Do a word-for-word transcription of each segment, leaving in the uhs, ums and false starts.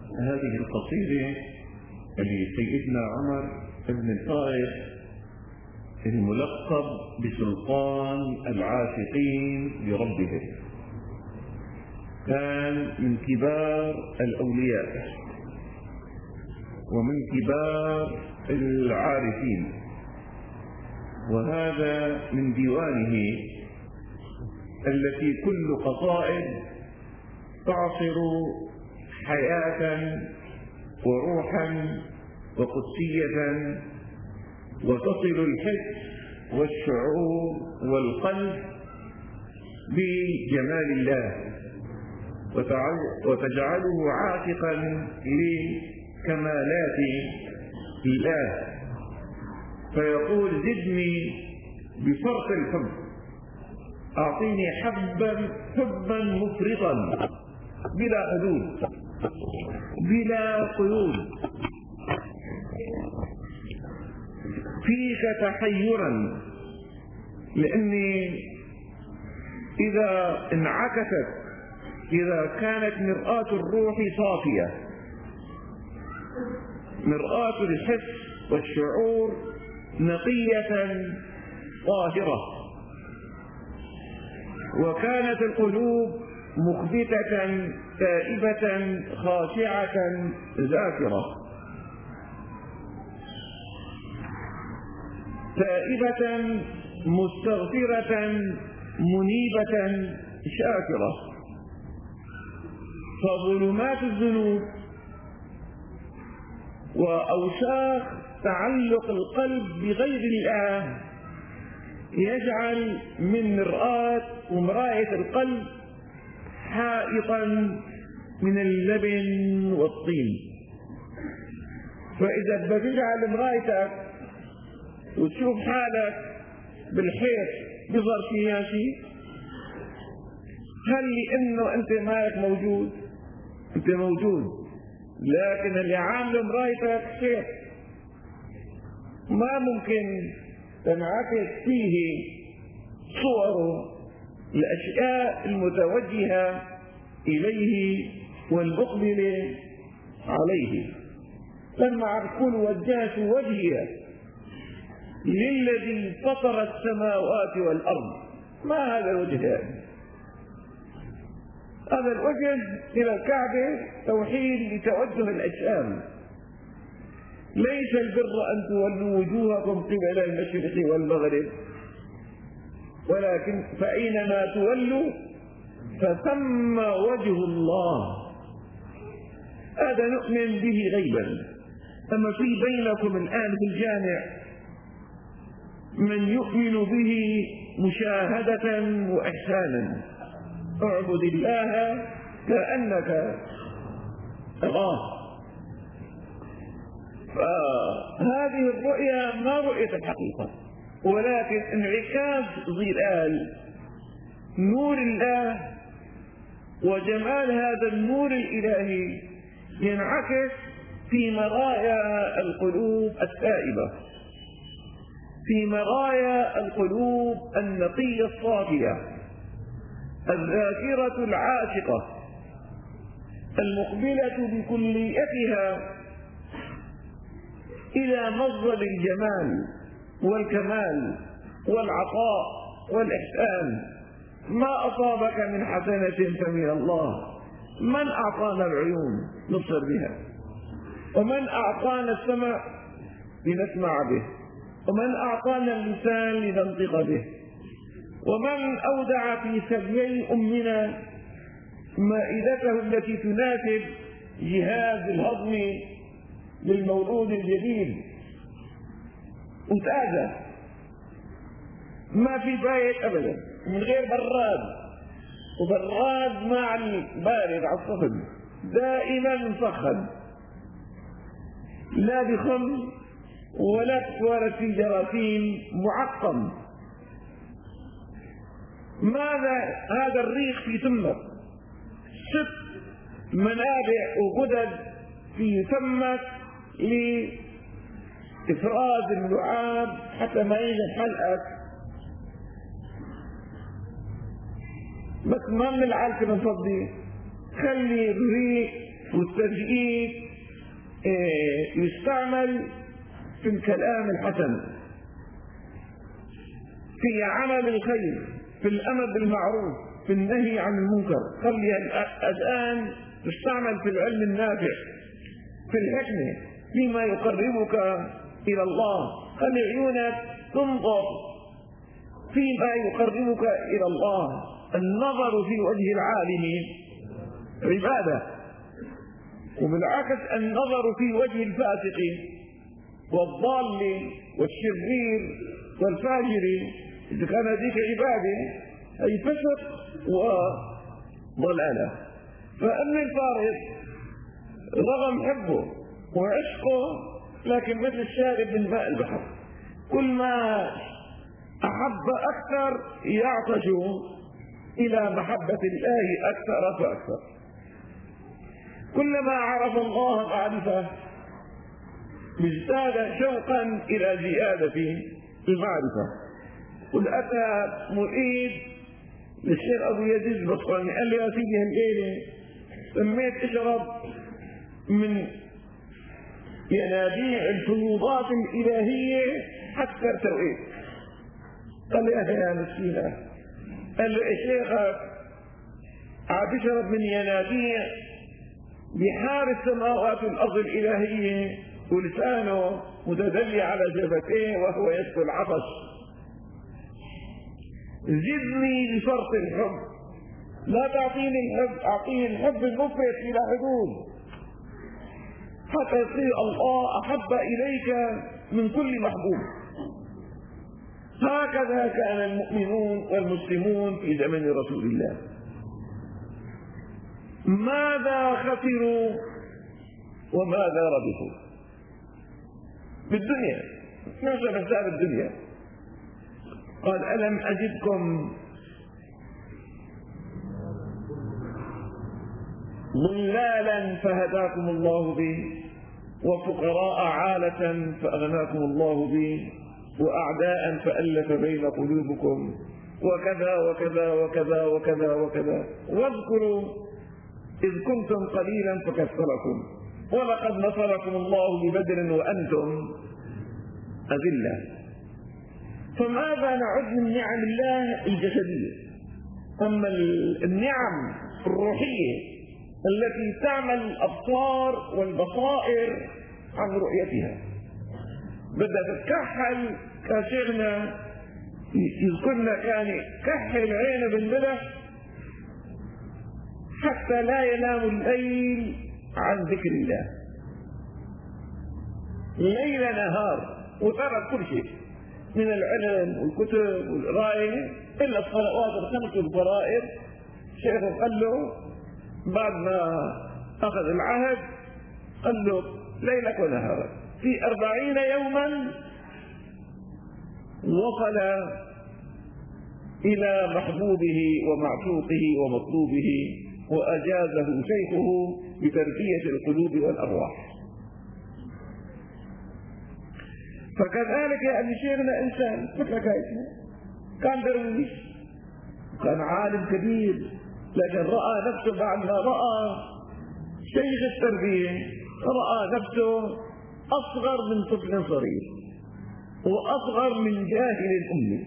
هذه القصيدة لسيدنا عمر بن الخطاب الملقب بسلطان العاشقين لربهم، كان من كبار الأولياء ومن كبار العارفين، وهذا من ديوانه التي كل قصائد تعصر حياة وروحا وقدسية وتصل الحس والشعور والقلب بجمال الله وتجعله عاشقا لكمالات الله، فيقول زدني بفرط الحب، أعطيني حبا حبا مفرطا بلا حدود بلا قيود، فيك تحيرا، لأني إذا انعكست إذا كانت مرآة الروح صافية، مرآة الحس والشعور نقية طاهرة، وكانت القلوب مخبتة تائبة خاشعة ذاكرة، تائبة مستغفرة منيبة شاكرة، فظلمات الذنوب وأوساخ تعلق القلب بغير الله يجعل من مرآة ومراية القلب حائطا من اللبن والطين. فإذا بتجعل مرايتك وتشوف حالك بالحيط بظهر فيها شيء، هل لأنه أنت مالك موجود؟ أنت موجود، لكن اللي عامل مرايتك حيط ما ممكن تنعكس فيه صوره الأشياء المتوجهة إليه والمقبلة عليه. لما أقول وجهت وجهي للذي فطر السماوات والأرض، ما هذا الوجه؟ هذا الوجه إلى الكعبة توحيد لتوجه الأجسام. ليس البر أن تولوا وجوهكم قبل المشرق والمغرب، ولكن فأينما تولوا فثم وجه الله. هذا نؤمن به غيبا. أما في بينكم الآن في الجامع من يؤمن به مشاهدة وإحسانا، اعبد الله كأنك تراه. فهذه الرؤيا ما رؤية الحقيقة، ولكن انعكاس ظلال نور الله وجمال هذا النور الإلهي ينعكس في مرايا القلوب التائبة، في مرايا القلوب النقية الصافية الذاكرة العاشقة المقبلة بكليتها إلى مصدر الجمال والكمال والعطاء والإحسان. ما أصابك من حسنة فمن الله. من أعطانا العيون نبصر بها، ومن أعطانا السمع لنسمع به، ومن أعطانا اللسان لننطق به، ومن أودع في ثديي أمنا مائدته التي تناسب جهاز الهضم للمولود الجديد، وتأذى ما في بايت أبدا من غير براد، وبراد مع البارد على الصفن دائما مسخن، لا بخم ولا تتوارد في جراثيم معقم. ماذا هذا الريق في تمك، ست منابع وغدد في فمك لإفراز اللعاب حتى ما ينزل حلقك. بس ما من العالكة نفضي، خلي الريق والتزييد يستعمل في الكلام الحسن، في عمل الخير، في الأمر بالمعروف، في النهي عن المنكر. خلي الآن تستعمل في العلم النافع، في الحكمة، فيما يقربك إلى الله. خلي عيونك تنظر فيما يقربك إلى الله. النظر في وجه العالم عبادة، وبالعكس النظر في وجه الفاسق والضال والشرير والفاجر إذا كان ذيك عبادة أي فسق وضلالة. فأما الفارق رغم حبه وعشقه لكن مثل الشارب من ماء البحر، كل ما أحب أكثر يعطش إلى محبة الله أكثر فأكثر. كلما عرف الله معرفة ازداد شوقا إلى زيادة المعرفة. قل أتى مريد للشيخ أبو يزيد البسطامي قال لي يا سيدي هالليلة سميت اشرب من ينابيع الفيوضات الإلهية حتى ارتويت. قال لي أخي يا مسكينة، قال له الشيخ عاد يشرب من ينابيع بحار السماوات والأرض الإلهية ولسانه متدلي على جبهتيه وهو يسكو العطش. زدني بفرط الحب، لا تعطيني الحب، أعطيني الحب المفرط إلى حدود حتى يصير الله أحب إليك من كل محبوب. هكذا كان المؤمنون والمسلمون في زمن رسول الله. ماذا خسروا وماذا ربحوا بالدنيا؟ نحسب حساب الدنيا. قال ألم أجدكم ضلالا فهداكم الله به، وفقراء عالة فأغناكم الله به، وأعداء فألف بين قلوبكم، وكذا وكذا وكذا وكذا وكذا. واذكروا إذ كنتم قليلا فكثركم، ولقد نصركم الله ببدر وأنتم أذلة. فماذا نعد من نعم الله الجسدية؟ أما النعم الروحية التي تعمل الأبصار والبصائر عن رؤيتها بدها تتكحل. كاشغنا يذكرنا كان كحل عينه بالملح حتى لا ينام الليل عن ذكر الله، ليل نهار، وترك كل شيء من العلم والكتب والقراءة إلا الصلوات الخمس والفرائض. شيخه قال له بعد ما أخذ العهد قال له ليلك ونهارك في أربعين يوما وصل إلى محبوبه ومعشوقه ومطلوبه، وأجازه شيخه بتربية القلوب والأرواح. فكذلك يا أبي شيخنا إنسان مثلك، كان درويش، كان عالم كبير، لكن رأى نفسه بعد ما رأى شيخ التربية رأى نفسه أصغر من طفل صغير وأصغر من جاهل أمي.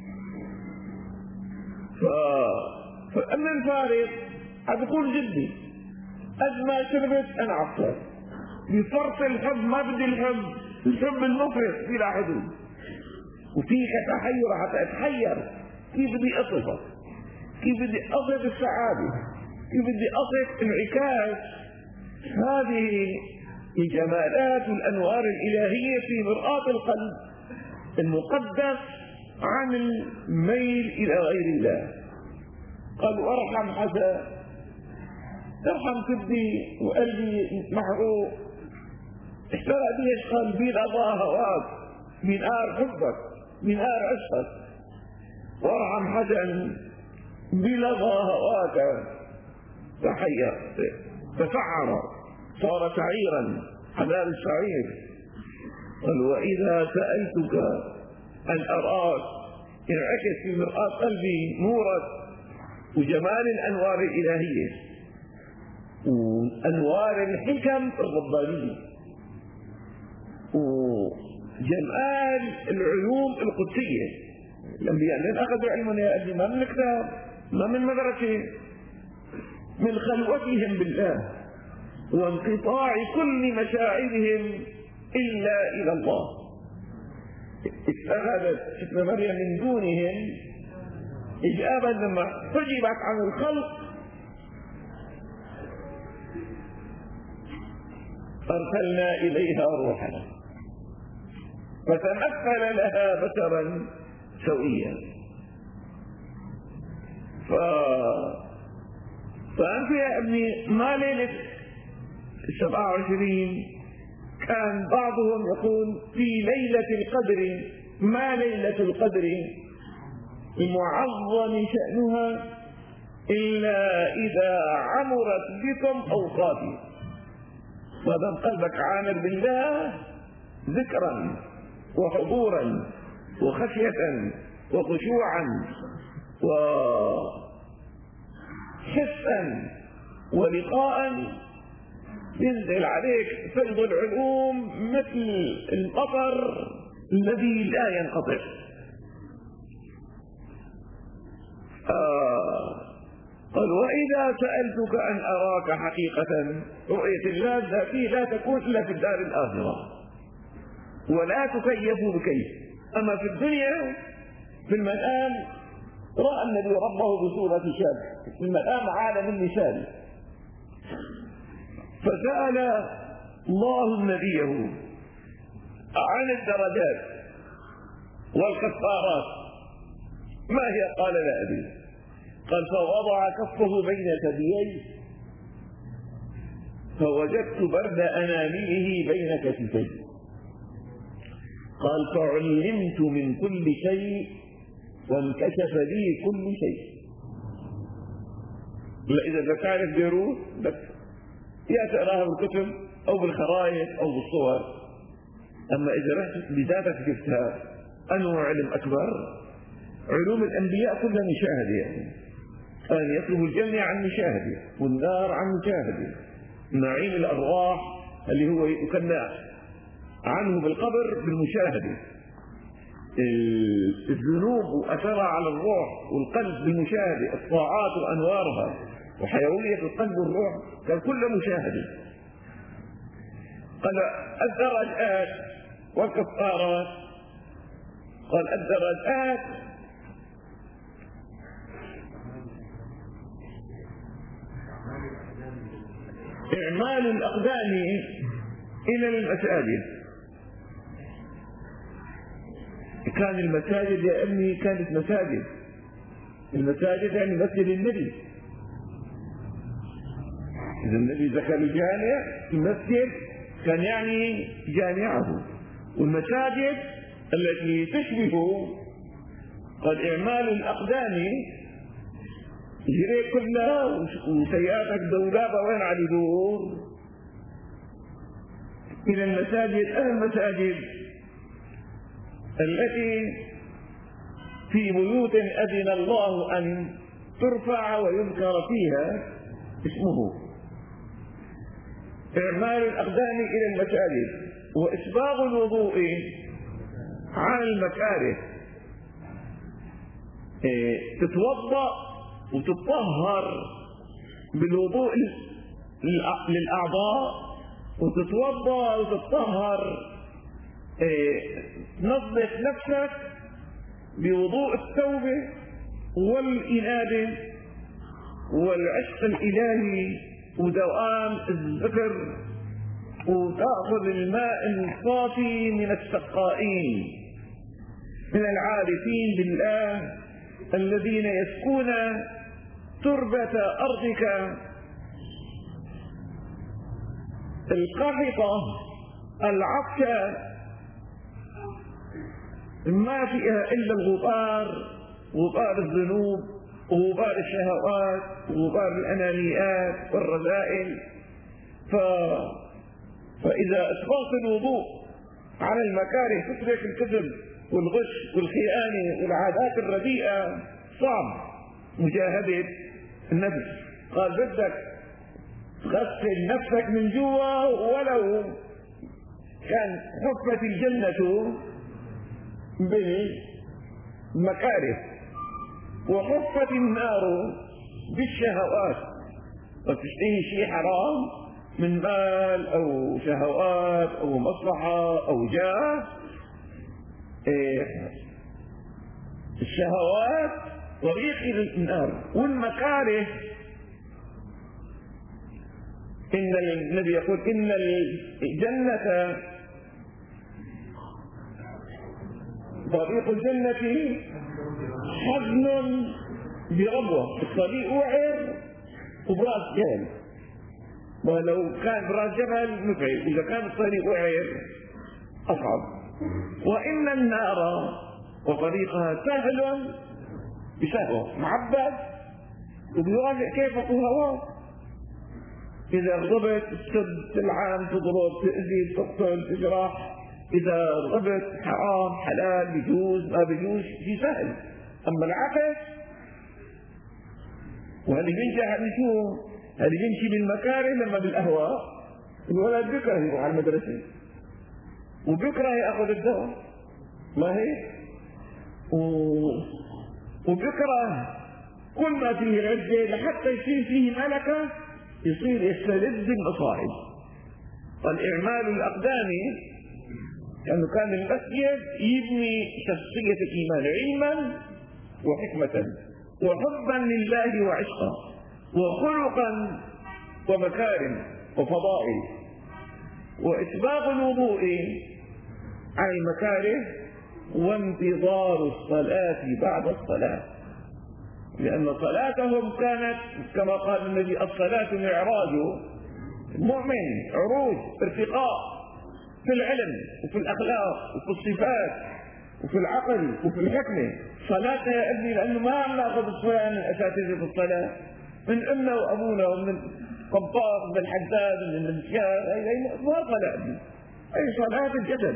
ف... فأما الفارق هتقول جدي قد ما شربت أنا عطر بفرط الحب، ما بدي الحب، الحب المفرط بلا حدود. وفيك تحير حتى أتحير كيف بدي أصفك، كيف بدي أصف السعادة، كيف بدي أصف انعكاس هذه الجمالات والأنوار الإلهية في مرآة القلب المقدس عن الميل إلى غير الله. قال وارحم حدا، ارحم كبدي وقلبي محروق، احترق ليش؟ قال بين أضاء هواك، من نار حبك، من نار عشقك. وارحم حدا بلظى هواك تحير تفعر صار شعيرا حلال الشعير. قال وإذا سألتك أن أراك انعكس في مرآة قلبي نورك وجمال الأنوار الإلهية، وأنوار الحكم الربانية وجمال العلوم القدسية. الأنبياء لين أخذوا علمنا يا أبني ما من كتاب، ما من مدرسة، من خلوتهم بالله وانقطاع كل مشاعرهم إلا إلى الله. اتخذت ابن مريم من دونهم إجابة لما حجبت عن الخلق أرسلنا إليها روحنا فتمثل لها بشرا سويا. ف... فأنت يا ابني ما ليلة السبعة وعشرين كان بعضهم يقول في ليلة القدر، ما ليلة القدر المعظم شأنها إلا إذا عمرت بكم أوقاتي. فدام قلبك عامر بالله ذكرا وحضورا وخشية وخشوعا وحسا ولقاء ينزل عليك فيض العلوم مثل المطر الذي لا ينقطع. آه قال وإذا سألتك أن أراك حقيقة، رؤية الله الذاتية لا تكون إلا في الدار الآخرة ولا تكيف بكيف. أما في الدنيا في المنام رأى النبي ربه بصورة شاب، في المنام عالم المثال. فسأل الله نبيه عن الدرجات والكفارات ما هي؟ قال لا أدري. قال فوضع كفه بين ثدييه فوجدت برد أنامله بين كتفيه. قال فعلمت من كل شيء وانكشف لي كل شيء. لا إذا بتعرف بيروت بس يا تقراها بالكتب أو بالخرائط أو بالصور، أما إذا رحت بذاتك جبتها أنه علم أكبر. علوم الأنبياء كلها مشاهدة، يعني أن يطلب الجنة عن مشاهدة والنار عن مشاهدة، نعيم الأرواح اللي هو يكنى عنه بالقبر بالمشاهدة، الذنوب وأثرها على الروح والقلب بالمشاهدة، الطاعات وأنوارها وحيوية القلب والروح كان كله مشاهدة. قال الدرجات والكفارات. قال الدرجات إعمال الأقدام إلى المساجد. كان المساجد يا أمي كانت مساجد، المساجد يعني مسجد النبي. إذا النبي ذكر الجامع المسجد كان يعني جامعه، والمساجد التي تشبه قد إعمال الأقدام جري كلها وسيارتك دولابة وين على يدور إلى المساجد. المساجد التي في بيوت أذن الله أن ترفع ويذكر فيها اسمه. إعمال الأقدام إلى المساجد وإسباغ الوضوء على المكاره. إيه تتوضأ وتطهر بالوضوء للأعضاء وتتوضأ وتطهر، إيه تنظف نفسك بوضوء التوبة والإنابة والعشق الإلهي ودوام الذكر، وتأخذ الماء الصافي من السقائين من العارفين بالله الذين يسكون تربة أرضك القحطة العطشة ما فيها إلا الغبار، غبار الذنوب وغبار الشهوات وغبار الأنانيات والرذائل. ف... فإذا أسبغت الوضوء على المكاره تترك الكذب والغش والخيانة والعادات الرديئة صعب مجاهدة النفس. قال بدك غسل نفسك من جوا، ولو كان حفت الجنة بالمكاره وحفت النار بالشهوات. فتشتهي شيء حرام من مال أو شهوات أو مصلحة أو جاه، إيه الشهوات طريق إلى النار. والمكاره، إن النبي يقول إن الجنة طريق الجنة حزن بربوة، الطريق وعر وبراس جبل. ولو كان براس جبل متعب، إذا كان الطريق وعر أصعب. وإن النار وطريقها سهل بشهوة، معبد وبيوافق كيفك وهواك. إذا غضبت تسب، تلعن، تضرب، تأذي، تقتل، تجرح. إذا غضبت حرام حلال، بيجوز ما بيجوز، في سهل. أما العكس، وهذا بينجح هذا شو؟ هذا بيمشي بالمكاره لما بالأهواء. الولد بيكره يروح على المدرسة وبيكره يأخذ الدواء، ما هيك؟ و... وبيكره كل ما فيه العزة لحتى يصير فيه ملكة، يصير يستلذ بالمصائب. الإعمال الأقدامي لأنه كان المسجد يبني شخصية الإيمان علما وحكمة وحبا لله وعشقا وخلقا ومكارم وفضائل، وإسباغ الوضوء عن المكاره، وانتظار الصلاة بعد الصلاة، لأن صلاتهم كانت كما قال النبي: الصلاة معراج المؤمن، عروج ارتقاء في العلم وفي الأخلاق وفي الصفات وفي العقل وفي الحكمة. صلاة يا ابني، لأنه ما عم ناخذ الصلاة من أساتذة الصلاة، من أمنا وأبونا ومن الطباخ ومن الحداد ومن المسيار. هي ما صلاة ابني، أي صلاة الجسد.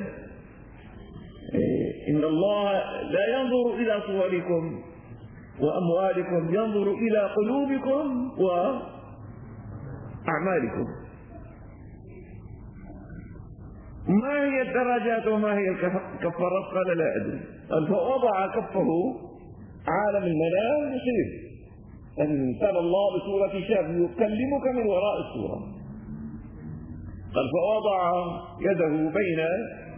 إن الله لا ينظر إلى صوركم وأموالكم، ينظر إلى قلوبكم وأعمالكم. ما هي الدرجات وما هي الكفارات؟ قال: لا أدري. قال: فوضع كفه عالم المنام يصير أن قال الله بسورة شاب يكلمك من وراء السورة. قال: فوضع يده بين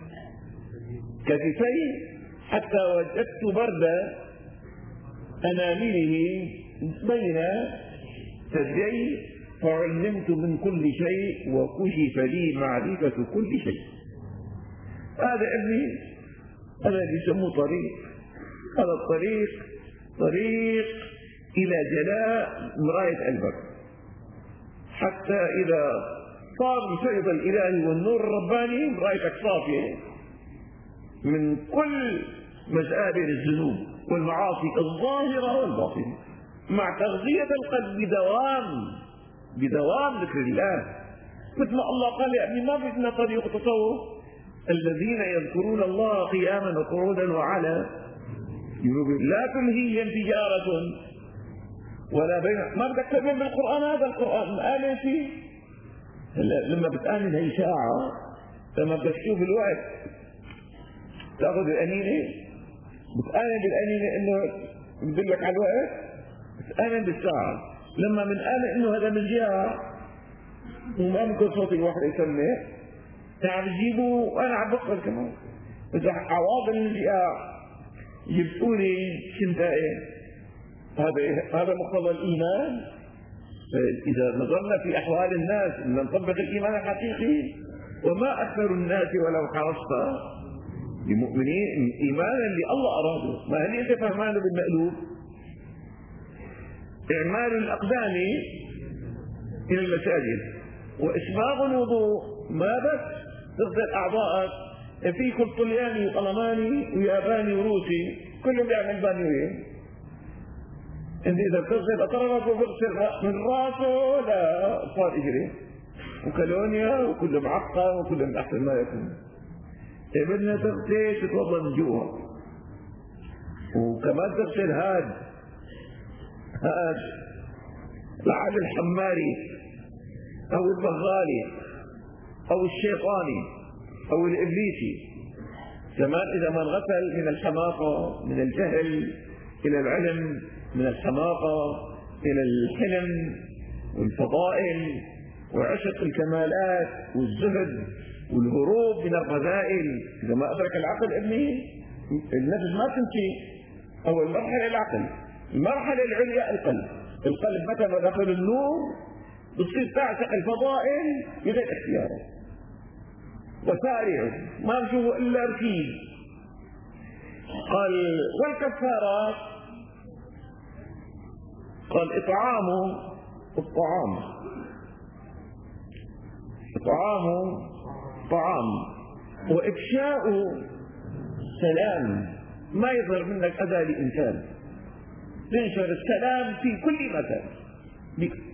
كتفي حتى وجدت برد أنامله بين ثديي، فعلمت من كل شيء وكشف لي معرفة كل شيء. هذا ابني، هذا يسموه طريق. هذا الطريق طريق إلى جلاء مراية قلبك، حتى إذا صار الفيض الإلهي والنور الرباني مرايتك صافية من كل مسائل الذنوب والمعاصي الظاهرة والباطنة، مع تغذية القلب بدوام بدوام ذكر الله. مثل ما الله قال: يا ابني ما بدنا طريق تصور الذين يذكرون الله قياما وقعودا وعلى جنوبهم لا تلهيهم تجارة ولا بيع. ما بدك تؤمن بالقرآن، هذا القرآن مآمن فيه. لما بتآمن هي ساعة، لما بدك تشوف الوقت تاخذ الأنينة، بتآمن بالأنينة إنه بدلك على الوقت، بتآمن بالساعة. لما بنآمن إنه هذا من جهة وما ممكن صوت الواحد يسمع، عم تجيبوا وأنا عم بقرأ كمان. إذا عواضل الجهة جبتوا لي شنتائي، هذا هذا مقتضى الإيمان. إذا نظرنا في أحوال الناس نطبق الإيمان الحقيقي: وما أكثر الناس ولو حرصت بمؤمنين، إيمانا لله أراده. ما هل أنت فهمانه بالمقلوب؟ إعمال الأقدام إلى المساجد وإسباغ الوضوء، ما بس تغسل أعضائك، في كل طلياني وطلماني وياباني وروسي كلهم بيعمل بانيوين. انت اذا بتغسل اطرافك وبغسل من راسه لا صار اجري وكالونيا وكله معقم وكله من احسن ما يكون. بدنا تغسل تتوضا من جوا، وكمان تغسل هاد هاد لعل الحماري أو البغالي أو الشيطاني أو الإبليسي. كمان إذا ما انغسل من الحماقة، من الجهل إلى العلم، من الحماقة إلى الحلم والفضائل وعشق الكمالات والزهد والهروب من الرذائل، إذا ما أدرك العقل ابني النفس ما تمشي. أول مرحلة العقل، المرحلة العليا القلب. القلب متى ما دخل النور بتصير تعشق الفضائل بغير اختياره. وسارعوا ما نشوفوا إلا ركيز. قال والكفارات، قال إطعام الطعام، إطعام طعام وإفشاء سلام، ما يظهر منك أذى لإنسان، تنشر السلام في كل مكان